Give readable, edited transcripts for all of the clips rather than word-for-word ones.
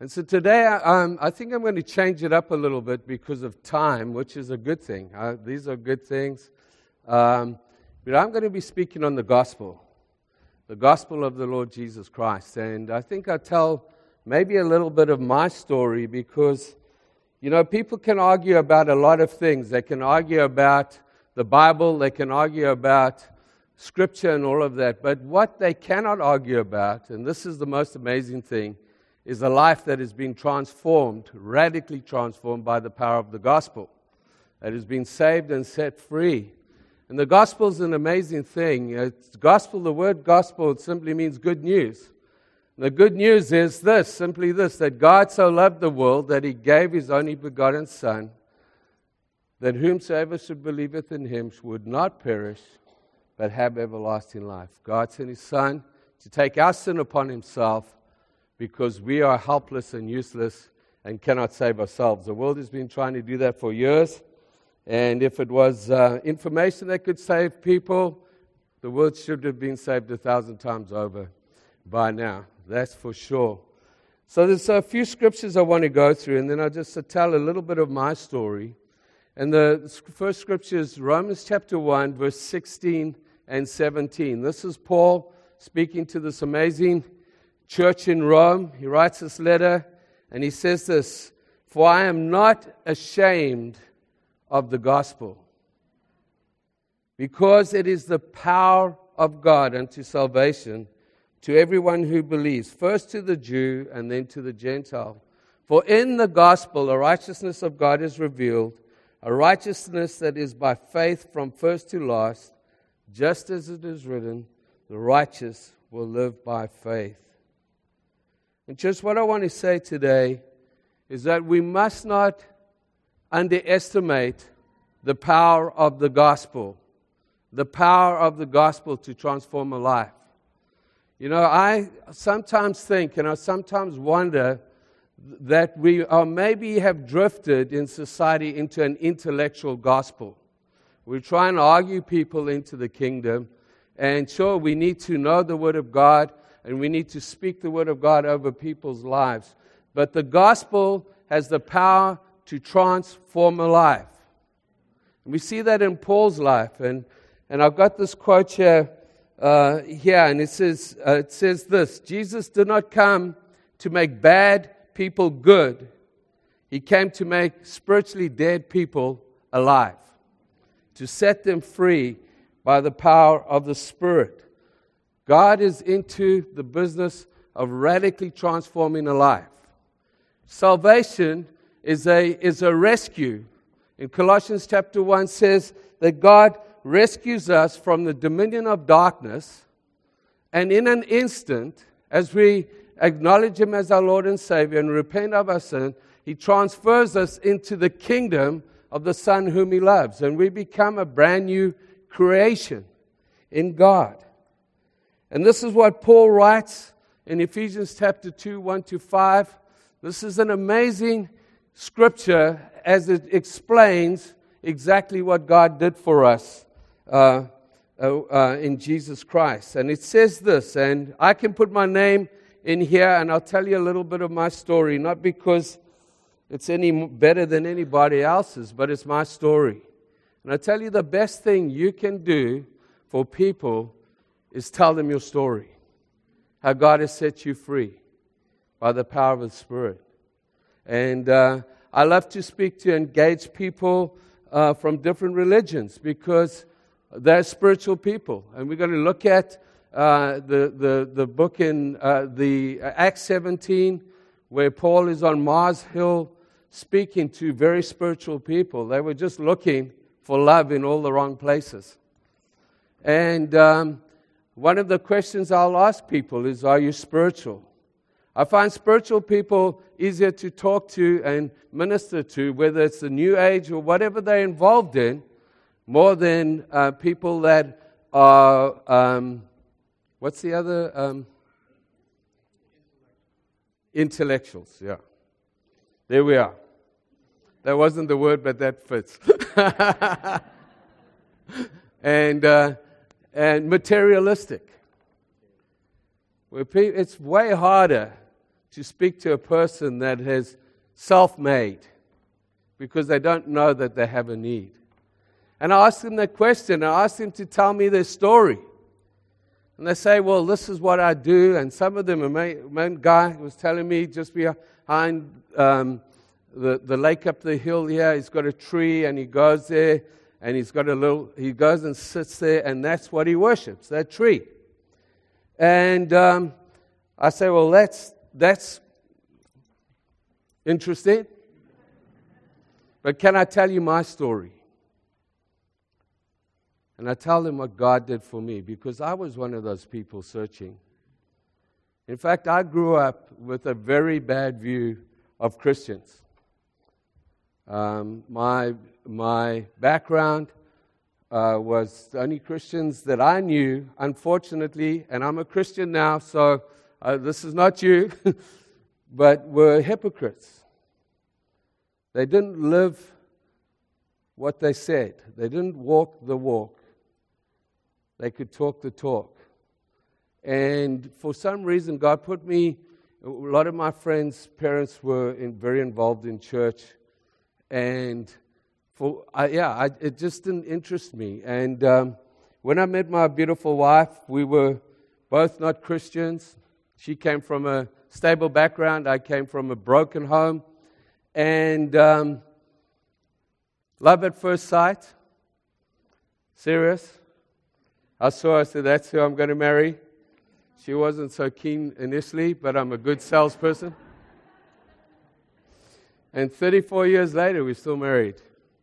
And so today, I think I'm going to change it up a little bit because of time, which is a good thing. These are good things. But I'm going to be speaking on the gospel of the Lord Jesus Christ. And I think I'll tell maybe a little bit of my story because, people can argue about a lot of things. They can argue about the Bible, they can argue about Scripture and all of that. But what they cannot argue about, and this is the most amazing thing, is a life that has been transformed, radically transformed by the power of the gospel, that has been saved and set free. And the gospel is an amazing thing. The word gospel, it simply means good news. The good news is simply this, that God so loved the world that He gave His only begotten Son, that whomsoever should believeth in Him would not perish, but have everlasting life. God sent His Son to take our sin upon Himself, because we are helpless and useless and cannot save ourselves. The world has been trying to do that for years, and if it was information that could save people, the world should have been saved 1,000 times over by now. That's for sure. So there's a few scriptures I want to go through, and then I'll just tell a little bit of my story. And the first scripture is Romans chapter 1, verse 16 and 17. This is Paul speaking to this amazing church in Rome. He writes this letter and he says this, "For I am not ashamed of the gospel, because it is the power of God unto salvation to everyone who believes, first to the Jew and then to the Gentile. For in the gospel the righteousness of God is revealed, a righteousness that is by faith from first to last, just as it is written, the righteous will live by faith." And just what I want to say today is that we must not underestimate the power of the gospel to transform a life. I sometimes think and I sometimes wonder that we maybe have drifted in society into an intellectual gospel. We're trying to argue people into the kingdom, and sure, we need to know the Word of God, and we need to speak the Word of God over people's lives. But the gospel has the power to transform a life. And we see that in Paul's life. And I've got this quote here, and it says this, "Jesus did not come to make bad people good. He came to make spiritually dead people alive, to set them free by the power of the Spirit." God is into the business of radically transforming a life. Salvation is a rescue. In Colossians chapter 1 says that God rescues us from the dominion of darkness, and in an instant, as we acknowledge Him as our Lord and Savior and repent of our sin, He transfers us into the kingdom of the Son whom He loves, and we become a brand new creation in God. And this is what Paul writes in Ephesians chapter 2, 1-5. This is an amazing scripture as it explains exactly what God did for us in Jesus Christ. And it says this, and I can put my name in here and I'll tell you a little bit of my story, not because it's any better than anybody else's, but it's my story. And I tell you, the best thing you can do for people is tell them your story, how God has set you free by the power of the Spirit. And I love to speak to engage people from different religions because they're spiritual people. And we're going to look at the book in the Acts 17, where Paul is on Mars Hill speaking to very spiritual people. They were just looking for love in all the wrong places. And one of the questions I'll ask people is, are you spiritual? I find spiritual people easier to talk to and minister to, whether it's the New Age or whatever they're involved in, more than people that are, what's the other? Intellectuals, yeah. There we are. That wasn't the word, but that fits. And materialistic. It's way harder to speak to a person that is self-made because they don't know that they have a need. And I asked them that question. I asked them to tell me their story. And they say, well, this is what I do. And some of them, one guy was telling me just behind the lake up the hill here, he's got a tree and he goes there and he goes and sits there and that's what he worships, that tree. And I say, well, that's interesting. But can I tell you my story? And I tell them what God did for me, because I was one of those people searching. In fact, I grew up with a very bad view of Christians. My background was the only Christians that I knew, unfortunately, and I'm a Christian now, so this is not you, but were hypocrites. They didn't live what they said. They didn't walk the walk. They could talk the talk. And for some reason, God put me, a lot of my friends' parents were very involved in church. And it just didn't interest me. And when I met my beautiful wife, we were both not Christians. She came from a stable background. I came from a broken home. And love at first sight. Serious. I saw her, I said, that's who I'm going to marry. She wasn't so keen initially, but I'm a good salesperson. And 34 years later, we're still married.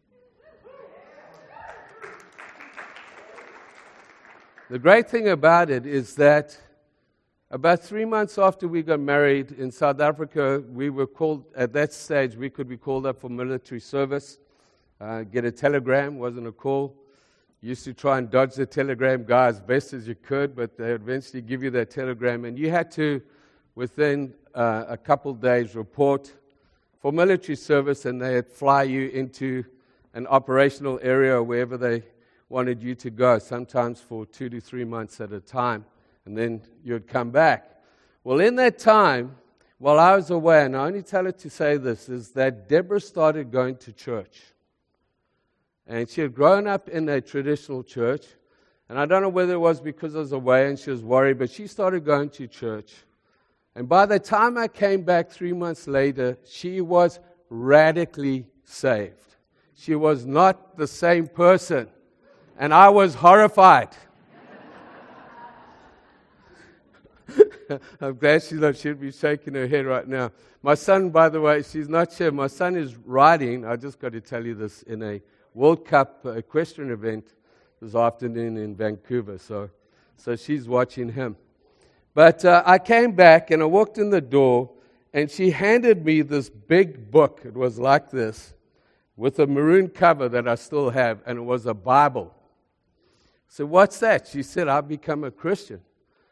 The great thing about it is that about 3 months after we got married in South Africa, we were called, at that stage, we could be called up for military service. Get a telegram, wasn't a call. Used to try and dodge the telegram guy as best as you could, but they eventually give you that telegram. And you had to, within a couple days, report for military service, and they'd fly you into an operational area or wherever they wanted you to go, sometimes for 2 to 3 months at a time, and then you'd come back. Well, in that time, while I was away, and I only tell it to say this, is that Deborah started going to church. And she had grown up in a traditional church. And I don't know whether it was because I was away and she was worried, but she started going to church. And by the time I came back 3 months later, she was radically saved. She was not the same person. And I was horrified. I'm glad she'd be shaking her head right now. My son, by the way, she's not here. My son is riding. I just got to tell you this, in a World Cup equestrian event this afternoon in Vancouver. So she's watching him. But I came back and I walked in the door and she handed me this big book. It was like this, with a maroon cover that I still have, and it was a Bible. I said, what's that? She said, I've become a Christian.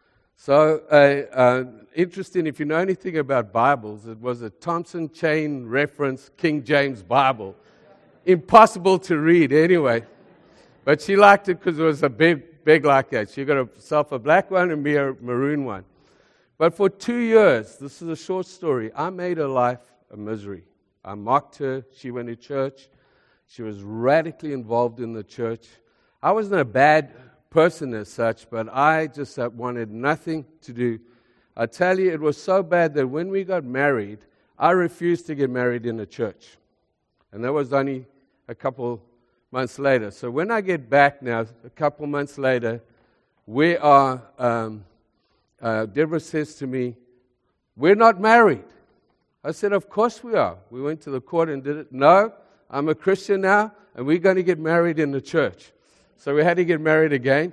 So interesting, if you know anything about Bibles, it was a Thompson Chain Reference King James Bible. Impossible to read anyway. But she liked it because it was a big like that. She got herself a black one and me a maroon one. But for 2 years, this is a short story, I made her life a misery. I mocked her. She went to church. She was radically involved in the church. I wasn't a bad person as such, but I just wanted nothing to do. I tell you, it was so bad that when we got married, I refused to get married in a church. And that was only a couple months later. So when I get back now, a couple months later, we are, Deborah says to me, we're not married. I said, of course we are. We went to the court and did it. No, I'm a Christian now, and we're going to get married in the church. So we had to get married again.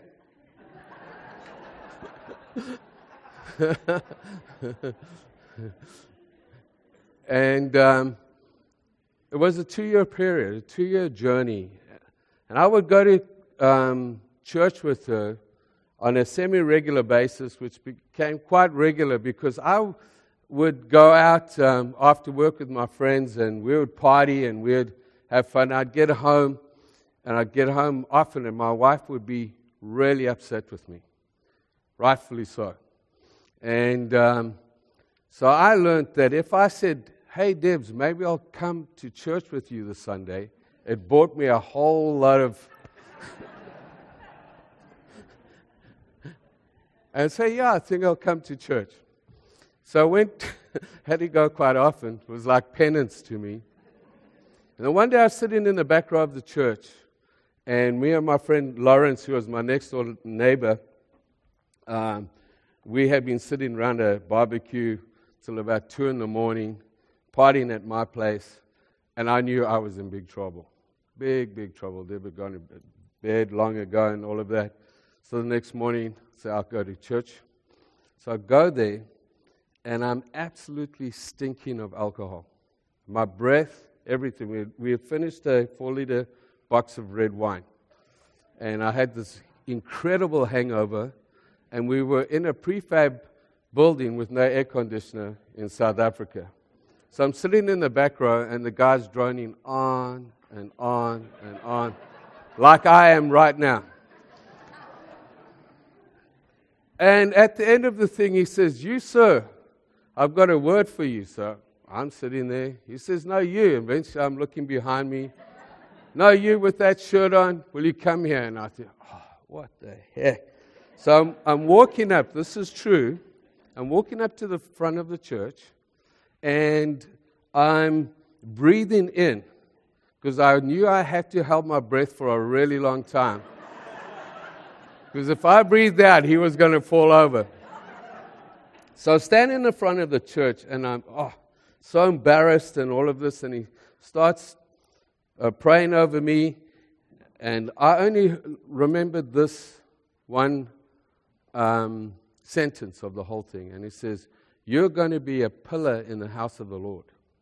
And it was a 2-year period, a 2-year journey. And I would go to church with her on a semi-regular basis, which became quite regular because I would go out after work with my friends and we would party and we'd have fun. I'd get home and I'd get home often and my wife would be really upset with me, rightfully so. And So I learned that if I said, hey, Debs, maybe I'll come to church with you this Sunday, it bought me a whole lot of... and say, yeah, I think I'll come to church. So I went, had to go quite often. It was like penance to me. And then one day I was sitting in the back row of the church, and me and my friend Lawrence, who was my next door neighbor, we had been sitting around a barbecue till about 2 in the morning, partying at my place, and I knew I was in big trouble. Big trouble. They were gone to bed long ago and all of that. So the next morning, so I'll go to church. So I go there, and I'm absolutely stinking of alcohol. My breath, everything. We had finished a 4-liter box of red wine. And I had this incredible hangover, and we were in a prefab building with no air conditioner in South Africa. So I'm sitting in the back row, and the guy's droning on and on and on, like I am right now. And at the end of the thing, he says, you, sir, I've got a word for you, sir. I'm sitting there. He says, no, you. Eventually, I'm looking behind me. No, you with that shirt on, will you come here? And I think, oh, what the heck? So I'm walking up. This is true. I'm walking up to the front of the church, and I'm breathing in because I knew I had to hold my breath for a really long time. Because if I breathed out, he was going to fall over. So I stand in the front of the church, and I'm so embarrassed and all of this, and he starts praying over me, and I only remembered this one sentence of the whole thing, and he says, you're going to be a pillar in the house of the Lord.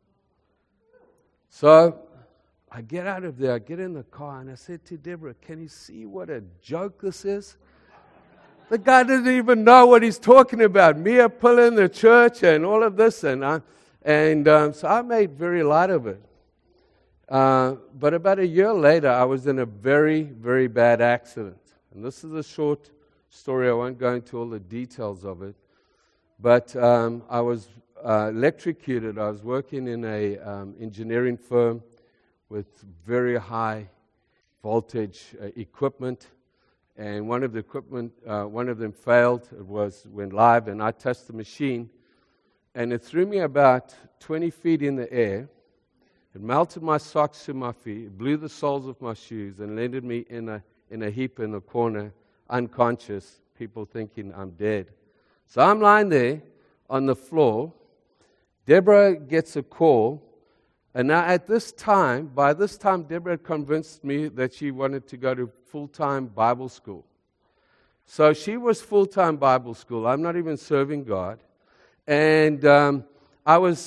So I get out of there, I get in the car, and I said to Deborah, can you see what a joke this is? The guy doesn't even know what he's talking about. Me a pillar in the church and all of this. So I made very light of it. But about a year later, I was in a very, very bad accident. And this is a short story. I won't go into all the details of it. But I was electrocuted. I was working in an engineering firm with very high voltage equipment. And one of them failed. It went live, and I touched the machine, and it threw me about 20 feet in the air. It melted my socks to my feet, it blew the soles of my shoes, and landed me in a heap in the corner, unconscious. People thinking I'm dead. So I'm lying there on the floor. Deborah gets a call, and now by this time, Deborah had convinced me that she wanted to go to full-time Bible school. So she was full-time Bible school. I'm not even serving God. And I was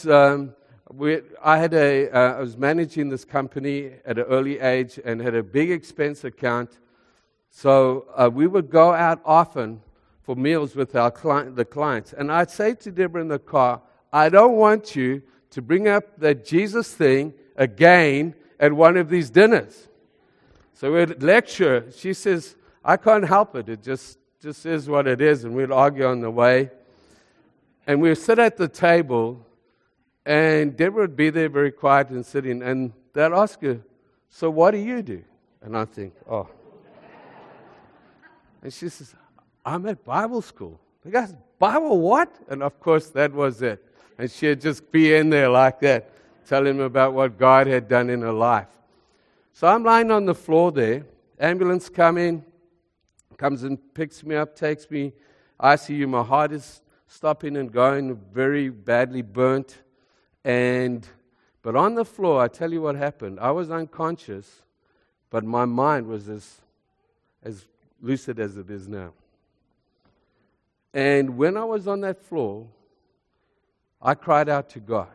managing this company at an early age and had a big expense account. So we would go out often for meals with the clients. And I'd say to Deborah in the car, I don't want you to bring up the Jesus thing again at one of these dinners. So we'd lecture. She says, I can't help it. It just is what it is. And we'd argue on the way. And we'd sit at the table, and Deborah would be there very quiet and sitting. And they'd ask her, so what do you do? And I think, oh. And she says, I'm at Bible school. The guy says, Bible what? And of course, that was it. And she'd just be in there like that, telling him about what God had done in her life. So I'm lying on the floor there. Ambulance comes and picks me up, takes me ICU. My heart is stopping and going, very badly burnt. But on the floor, I tell you what happened. I was unconscious, but my mind was as lucid as it is now. And when I was on that floor, I cried out to God.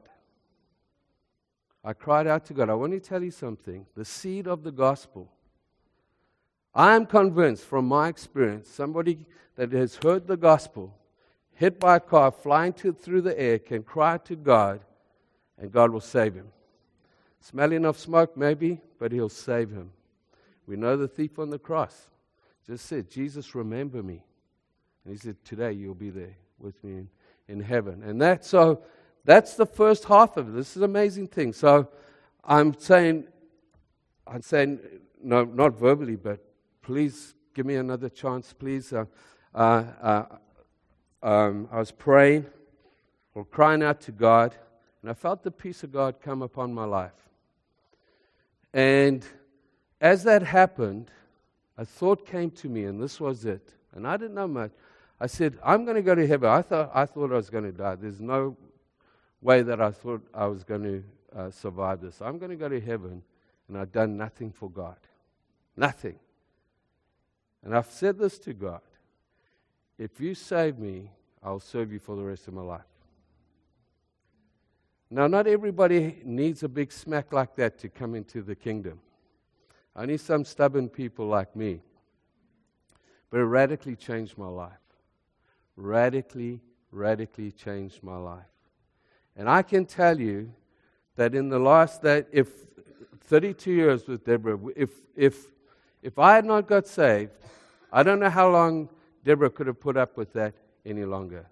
I cried out to God. I want to tell you something. The seed of the gospel. I am convinced from my experience, somebody that has heard the gospel, hit by a car, flying through the air, can cry to God, and God will save him. Smelling of smoke, maybe, but he'll save him. We know the thief on the cross just said, Jesus, remember me. And he said, today you'll be there with me in heaven. And that's the first half of it. This is an amazing thing. So I'm saying, no, not verbally, but please give me another chance, please. I was praying or crying out to God, and I felt the peace of God come upon my life. And as that happened, a thought came to me, and this was it. And I didn't know much. I said, I'm going to go to heaven. I thought I was going to die. There's no way that I thought I was going to survive this. I'm going to go to heaven, and I've done nothing for God. Nothing. And I've said this to God. If you save me, I'll serve you for the rest of my life. Now, not everybody needs a big smack like that to come into the kingdom. Only some stubborn people like me. But it radically changed my life. Radically changed my life. And I can tell you that in the last, if 32 years with Deborah, if I had not got saved, I don't know how long Deborah could have put up with that any longer.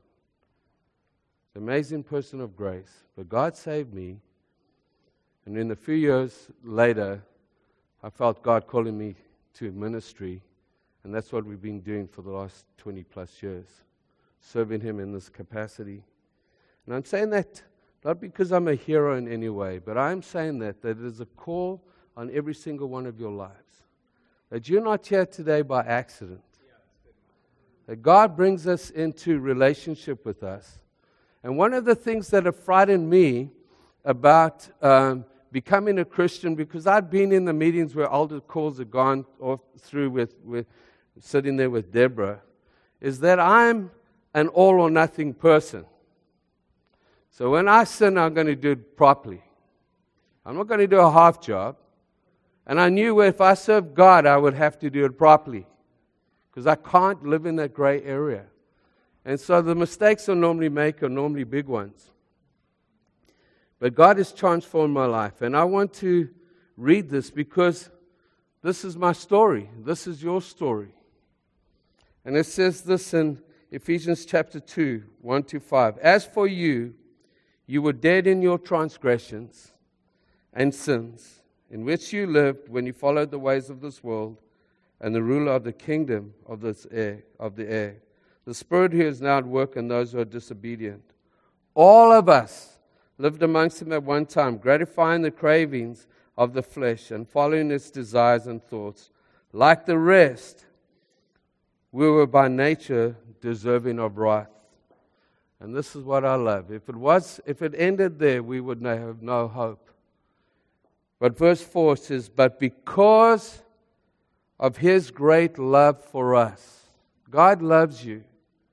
An amazing person of grace. But God saved me. And in a few years later, I felt God calling me to ministry. And that's what we've been doing for the last 20 plus years. Serving Him in this capacity. And I'm saying that not because I'm a hero in any way, but I'm saying that it is a call on every single one of your lives. That you're not here today by accident. That God brings us into relationship with us. And one of the things that have frightened me about becoming a Christian, because I'd been in the meetings where altar calls had gone off through with sitting there with Deborah, is that I'm an all or nothing person. So when I sin, I'm going to do it properly. I'm not going to do a half job. And I knew if I served God, I would have to do it properly. Because I can't live in that gray area. And so the mistakes I normally make are normally big ones. But God has transformed my life. And I want to read this because this is my story. This is your story. And it says this in Ephesians chapter 2, 1-5. As for you, you were dead in your transgressions and sins, in which you lived when you followed the ways of this world and the ruler of the kingdom of the air, the spirit who is now at work in those who are disobedient. All of us lived amongst them at one time, gratifying the cravings of the flesh and following its desires and thoughts. Like the rest, we were by nature deserving of wrath. And this is what I love. If it ended there, we would have no hope. But verse 4 says, but because of His great love for us. God loves you.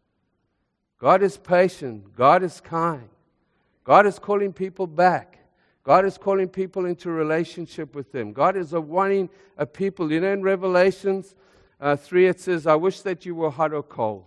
God is patient. God is kind. God is calling people back. God is calling people into relationship with Him. God is wanting a people. You know, in Revelations 3 it says, I wish that you were hot or cold.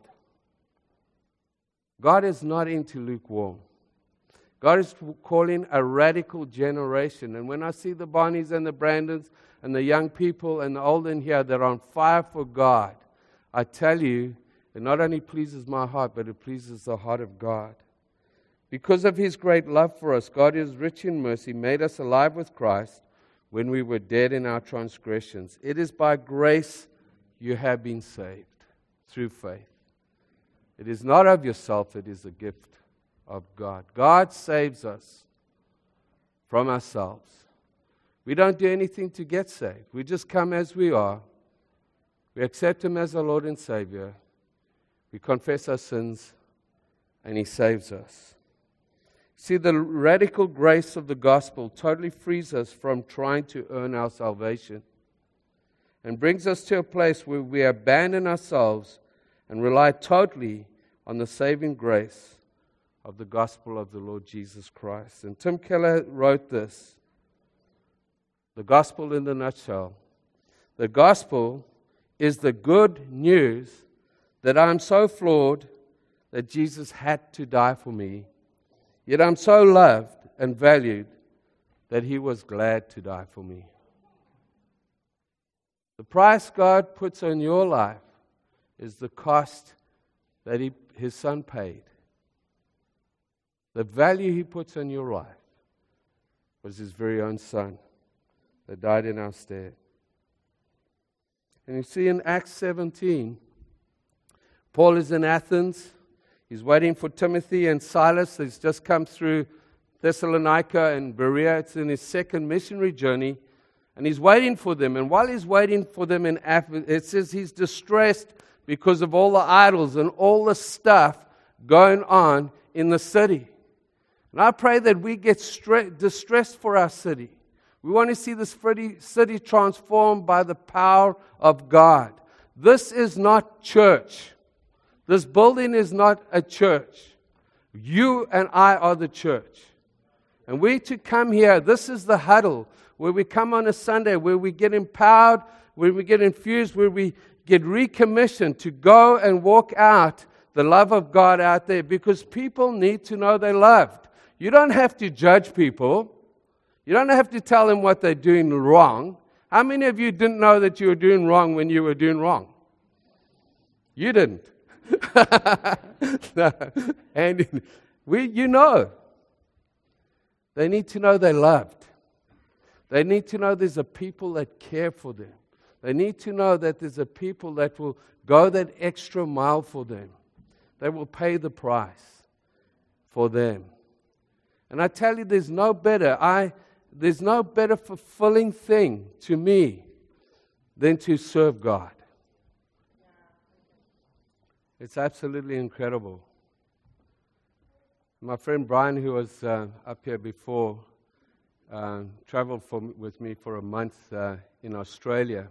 God is not into lukewarm. God is calling a radical generation. And when I see the Bonnies and the Brandons and the young people and the old in here that are on fire for God, I tell you, it not only pleases my heart, but it pleases the heart of God. Because of His great love for us, God is rich in mercy, made us alive with Christ when we were dead in our transgressions. It is by grace you have been saved, through faith. It is not of yourself, it is a gift of God. God saves us from ourselves. We don't do anything to get saved. We just come as we are. We accept Him as our Lord and Savior. We confess our sins, and He saves us. See, the radical grace of the gospel totally frees us from trying to earn our salvation and brings us to a place where we abandon ourselves and rely totally on the saving grace of the gospel of the Lord Jesus Christ. And Tim Keller wrote this, the gospel in a nutshell. The gospel is the good news that I'm so flawed that Jesus had to die for me. Yet I'm so loved and valued that He was glad to die for me. The price God puts on your life is the cost that His Son paid. The value He puts on your life was His very own Son that died in our stead. And you see in Acts 17, Paul is in Athens. He's waiting for Timothy and Silas. He's just come through Thessalonica and Berea. It's in his second missionary journey. And he's waiting for them. And while he's waiting for them in Athens, it says he's distressed because of all the idols and all the stuff going on in the city. And I pray that we get distressed for our city. We want to see this city transformed by the power of God. This is not church. This building is not a church. You and I are the church. And we to come here, this is the huddle, where we come on a Sunday, where we get empowered, where we get infused, where we get recommissioned to go and walk out the love of God out there, because people need to know they're loved. You don't have to judge people. You don't have to tell them what they're doing wrong. How many of you didn't know that you were doing wrong when you were doing wrong? You didn't. No. And you know. They need to know they're loved. They need to know there's a people that care for them. They need to know that there's a people that will go that extra mile for them. They will pay the price for them. And I tell you, there's no better fulfilling thing to me than to serve God. It's absolutely incredible. My friend Brian, who was up here before, traveled with me for a month in Australia.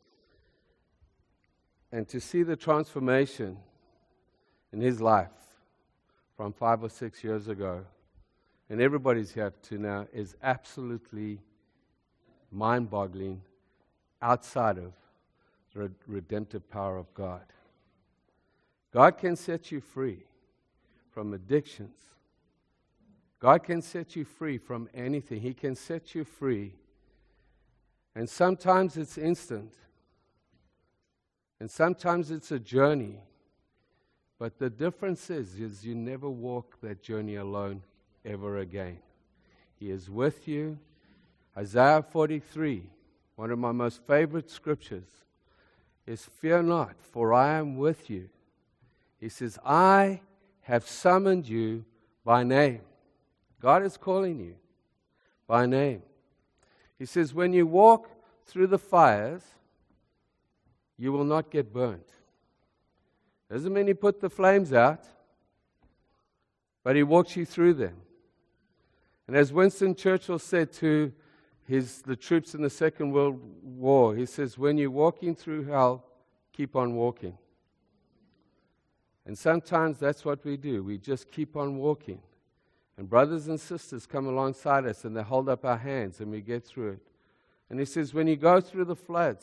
And to see the transformation in his life from 5 or 6 years ago, and everybody's here to now, is absolutely mind-boggling outside of the redemptive power of God. God can set you free from addictions. God can set you free from anything. He can set you free. And sometimes it's instant. And sometimes it's a journey. But the difference is you never walk that journey alone ever again. He is with you. Isaiah 43, one of my most favorite scriptures, is, "Fear not, for I am with you." He says, "I have summoned you by name." God is calling you by name. He says, when you walk through the fires, you will not get burnt. Doesn't mean He put the flames out, but He walks you through them. And as Winston Churchill said to the troops in the Second World War, he says, when you're walking through hell, keep on walking. And sometimes that's what we do. We just keep on walking. And brothers and sisters come alongside us and they hold up our hands and we get through it. And he says, when you go through the floods,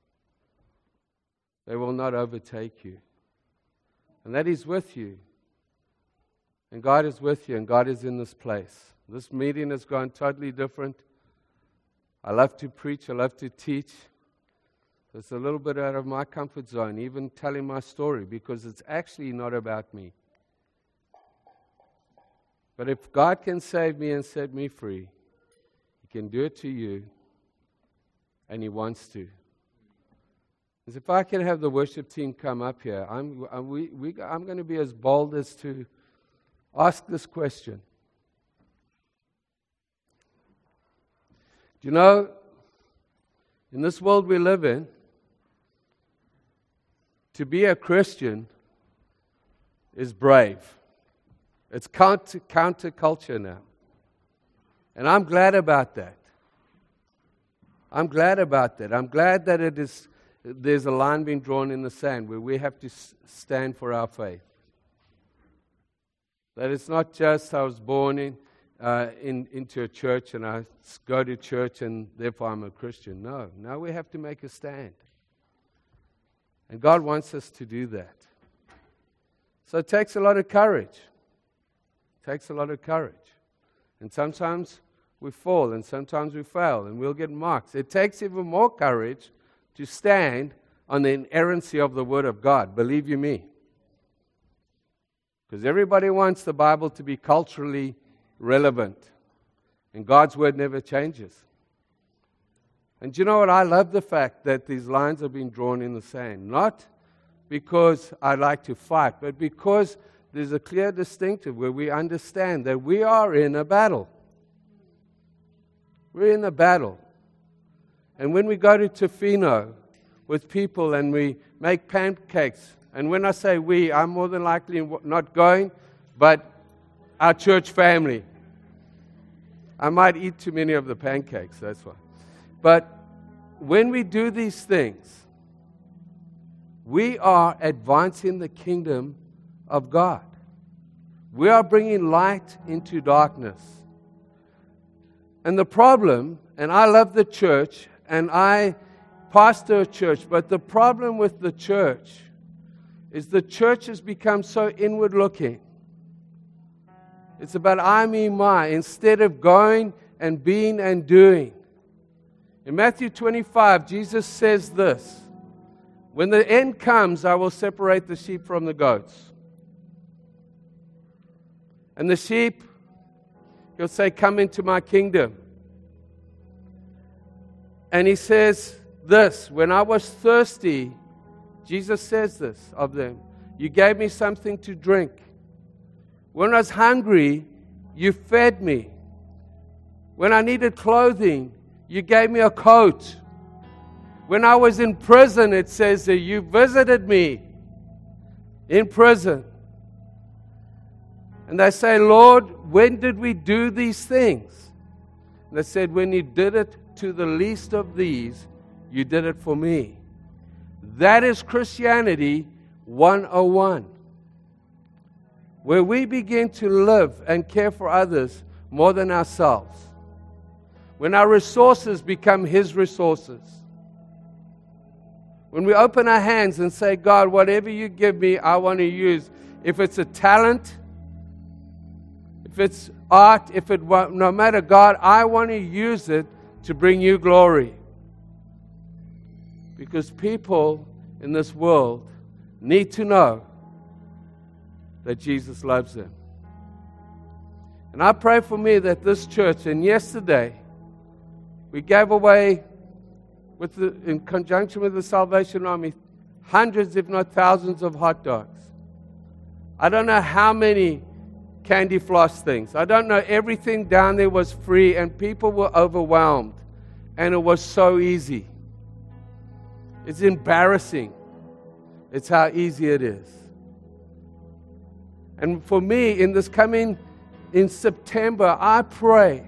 they will not overtake you. And that He's with you. And God is with you, and God is in this place. This meeting has gone totally different. I love to preach, I love to teach. It's a little bit out of my comfort zone, even telling my story, because it's actually not about me. But if God can save me and set me free, He can do it to you, and He wants to. As if I can have the worship team come up here, I'm going to be as bold as to ask this question. Do you know, in this world we live in, to be a Christian is brave. It's counterculture now. And I'm glad about that. I'm glad about that. I'm glad that there's a line being drawn in the sand where we have to stand for our faith. That it's not just I was born into a church and I go to church and therefore I'm a Christian. No, now we have to make a stand. And God wants us to do that. So it takes a lot of courage. It takes a lot of courage. And sometimes we fall and sometimes we fail and we'll get marks. It takes even more courage to stand on the inerrancy of the Word of God. Believe you me. Because everybody wants the Bible to be culturally relevant. And God's Word never changes. And you know what? I love the fact that these lines have been drawn in the sand. Not because I like to fight, but because there's a clear distinctive where we understand that we are in a battle. We're in a battle. And when we go to Tofino with people and we make pancakes, and when I say we, I'm more than likely not going, but our church family. I might eat too many of the pancakes, that's why. But when we do these things, we are advancing the kingdom of God. We are bringing light into darkness. And the problem, and I love the church, and I pastor a church, but the problem with the church is the church has become so inward looking. It's about I, me, my, instead of going and being and doing. In Matthew 25, Jesus says this, when the end comes, I will separate the sheep from the goats. And the sheep, he'll say, come into my kingdom. And he says this, when I was thirsty, Jesus says this of them, you gave me something to drink. When I was hungry, you fed me. When I needed clothing, you gave me a coat. When I was in prison, it says that you visited me in prison. And they say, Lord, when did we do these things? And they said, when you did it to the least of these, you did it for me. That is Christianity 101. Where we begin to live and care for others more than ourselves. When our resources become His resources. When we open our hands and say, God, whatever you give me, I want to use. If it's a talent, if it's art, no matter, God, I want to use it to bring you glory. Because people in this world need to know that Jesus loves them. And I pray for me that this church, and yesterday, we gave away, in conjunction with the Salvation Army, hundreds, if not thousands, of hot dogs. I don't know how many candy floss things. I don't know. Everything down there was free, and people were overwhelmed. And it was so easy. It's embarrassing. It's how easy it is. And for me, in September, I pray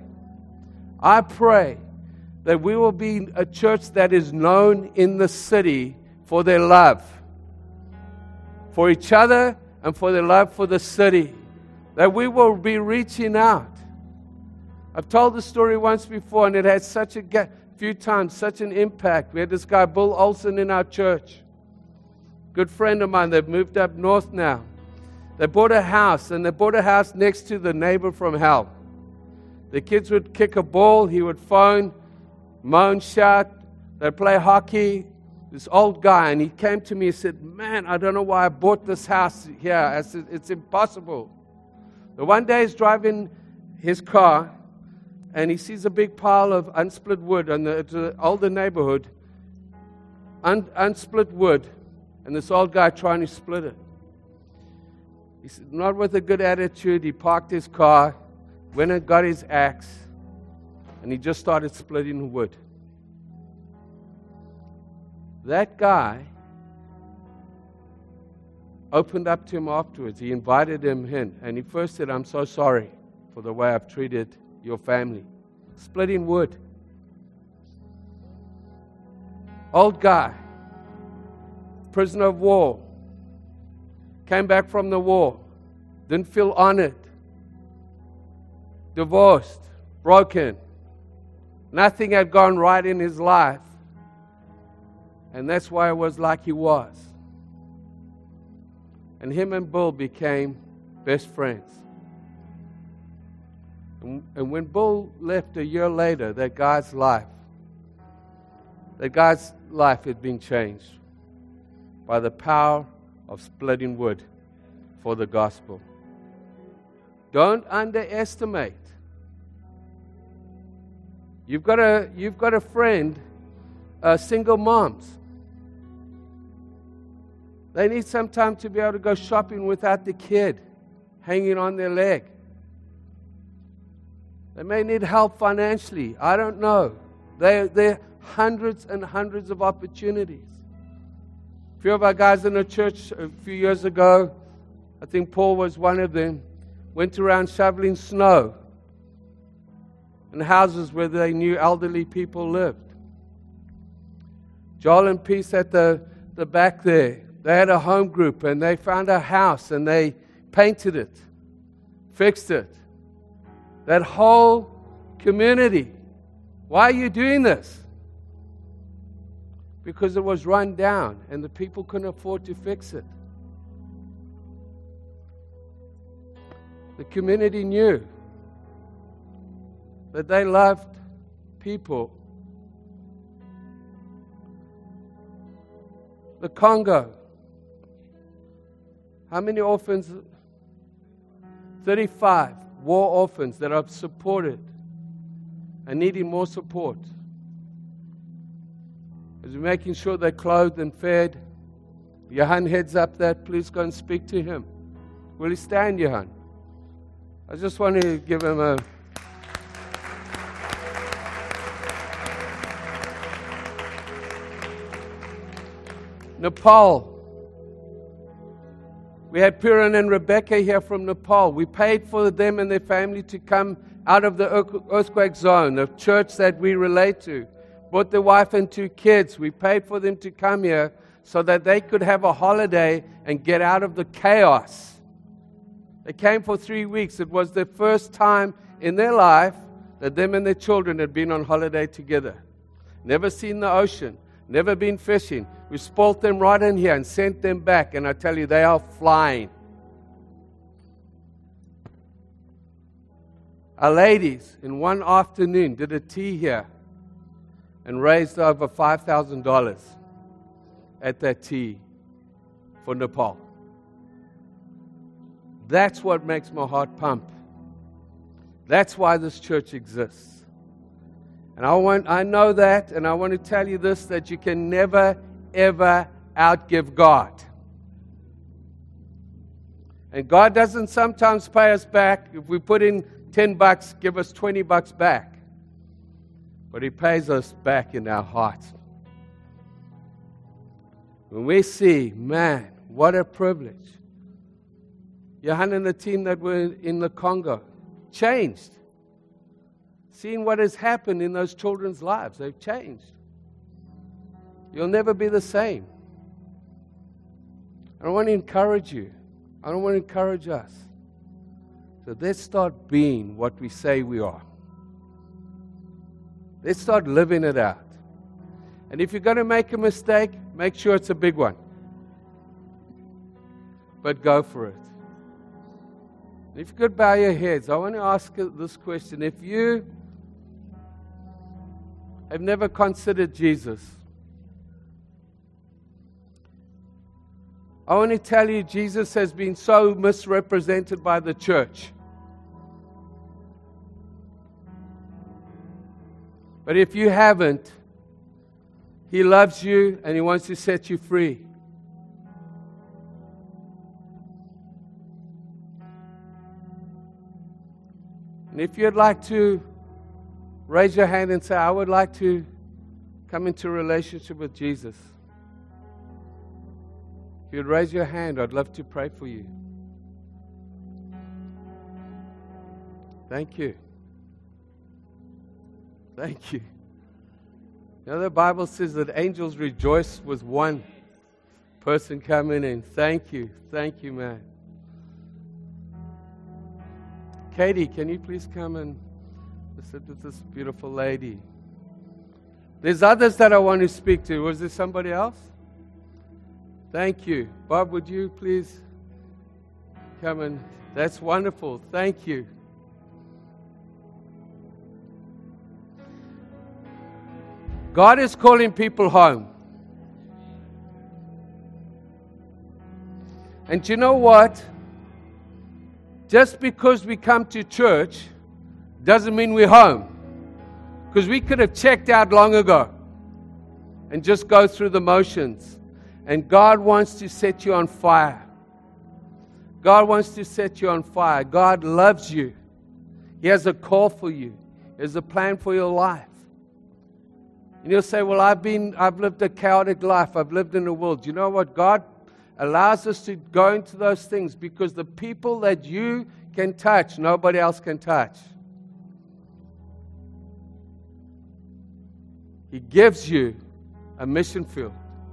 that we will be a church that is known in the city for their love for each other and for their love for the city. That we will be reaching out. I've told the story once before, and it had such an impact. We had this guy, Bill Olson, in our church. Good friend of mine. They've moved up north now. They bought a house, and they bought a house next to the neighbor from hell. The kids would kick a ball. He would phone, moan, shout. They'd play hockey. This old guy, and he came to me and said, man, I don't know why I bought this house here. I said, it's impossible. But one day he's driving his car, and he sees a big pile of unsplit wood in the older neighborhood. Unsplit wood, and this old guy trying to split it. He said, not with a good attitude. He parked his car, went and got his axe, and he just started splitting the wood. That guy opened up to him afterwards. He invited him in, and he first said, I'm so sorry for the way I've treated your family. Splitting wood. Old guy, prisoner of war, came back from the war, didn't feel honored, divorced, broken. Nothing had gone right in his life. And that's why it was like he was. And him and Bill became best friends. And when Bill left a year later, that guy's life had been changed by the power of splitting wood for the gospel. Don't underestimate. You've got a friend, single moms. They need some time to be able to go shopping without the kid hanging on their leg. They may need help financially. I don't know. There are hundreds and hundreds of opportunities. A few of our guys in the church a few years ago, I think Paul was one of them, went around shoveling snow in houses where they knew elderly people lived. Joel and Peace at the back there, they had a home group and they found a house and they painted it, fixed it. That whole community. Why are you doing this? Because it was run down and the people couldn't afford to fix it. The community knew that they loved people. The Congo. How many orphans? 35 war orphans that are supported and needing more support. As we're making sure they're clothed and fed. Johan heads up that. Please go and speak to him. Will he stand, Johan? I just want to give him a... Nepal. We had Piran and Rebecca here from Nepal. We paid for them and their family to come out of the earthquake zone, the church that we relate to. Brought their wife and 2 kids. We paid for them to come here so that they could have a holiday and get out of the chaos. They came for 3 weeks. It was the first time in their life that them and their children had been on holiday together. Never seen the ocean. Never been fishing. We spoilt them right in here and sent them back. And I tell you, they are flying. Our ladies, in one afternoon, did a tea here and raised over $5,000 at that tea for Nepal. That's what makes my heart pump. That's why this church exists. And I know that, and I want to tell you this, that you can never, ever outgive God. And God doesn't sometimes pay us back. If we put in $10, give us $20 back. But He pays us back in our hearts. When we see, man, what a privilege. Johan and the team that were in the Congo changed. Seeing what has happened in those children's lives, they've changed. You'll never be the same. I want to encourage you. I want to encourage us. So let's start being what we say we are. Let's start living it out. And if you're going to make a mistake, make sure it's a big one. But go for it. If you could bow your heads, I want to ask this question. If you have never considered Jesus, I want to tell you, Jesus has been so misrepresented by the church. But if you haven't, He loves you and He wants to set you free. And if you'd like to raise your hand and say, I would like to come into a relationship with Jesus. If you'd raise your hand, I'd love to pray for you. Thank you. Thank you. You know, the Bible says that angels rejoice with one person coming in. Thank you. Thank you, man. Katie, can you please come and sit with this beautiful lady? There's others that I want to speak to. Was there somebody else? Thank you. Bob, would you please come and... That's wonderful. Thank you. God is calling people home. And you know what? just because we come to church doesn't mean we're home. Because we could have checked out long ago and just go through the motions. And God wants to set you on fire. God wants to set you on fire. God loves you. He has a call for you. He has a plan for your life. And you'll say, well, I've lived a chaotic life. I've lived in the world. You know what? God allows us to go into those things because the people that you can touch, nobody else can touch. He gives you a mission field.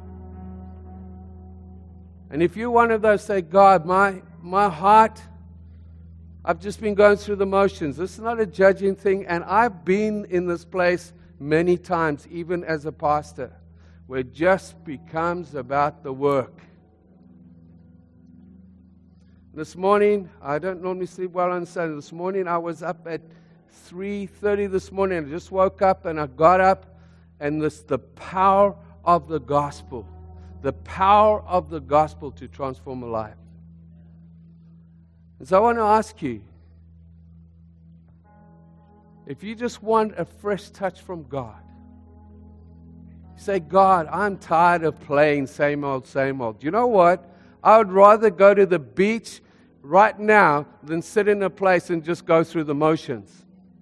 And if you're one of those, say, God, my heart, I've just been going through the motions. This is not a judging thing. And I've been in this place many times, even as a pastor, where it just becomes about the work. This morning, I don't normally sleep well on Sunday. This morning, I was up at 3:30 this morning. I just woke up and I got up. And the power of the gospel. The power of the gospel to transform a life. And so I want to ask you, if you just want a fresh touch from God, you say, God, I'm tired of playing same old, same old. You know what? I would rather go to the beach right now than sit in a place and just go through the motions.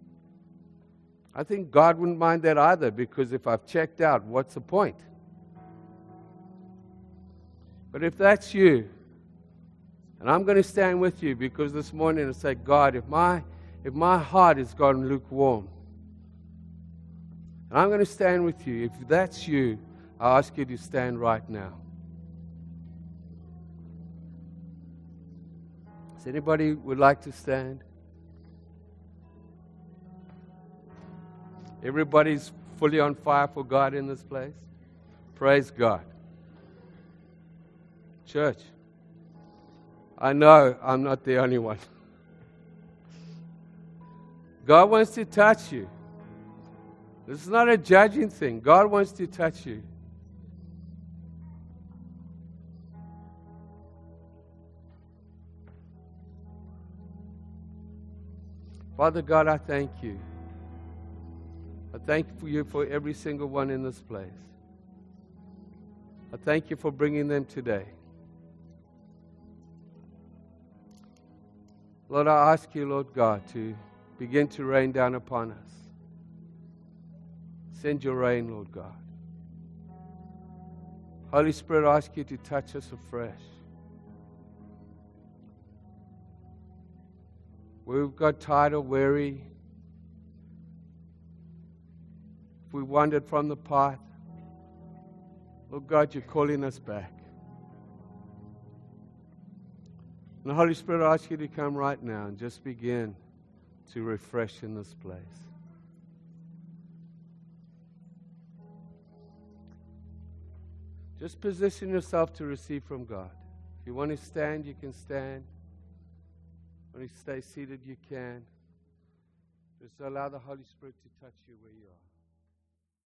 I think God wouldn't mind that either, because if I've checked out, what's the point? But if that's you, and I'm going to stand with you, because this morning I say, God, if my heart has gone lukewarm, and I'm going to stand with you. If that's you, I ask you to stand right now. Does anybody would like to stand? Everybody's fully on fire for God in this place? Praise God. Church, I know I'm not the only one. God wants to touch you. This is not a judging thing. God wants to touch you. Father God, I thank you. I thank you for every single one in this place. I thank you for bringing them today. Lord, I ask you, Lord God, to begin to rain down upon us. Send your rain, Lord God. Holy Spirit, I ask you to touch us afresh. We've got tired or weary. If we wandered from the path, Lord God, you're calling us back. And the Holy Spirit, I ask you to come right now and just begin to refresh in this place. Just position yourself to receive from God. If you want to stand, you can stand. If you want to stay seated, you can. Just allow the Holy Spirit to touch you where you are.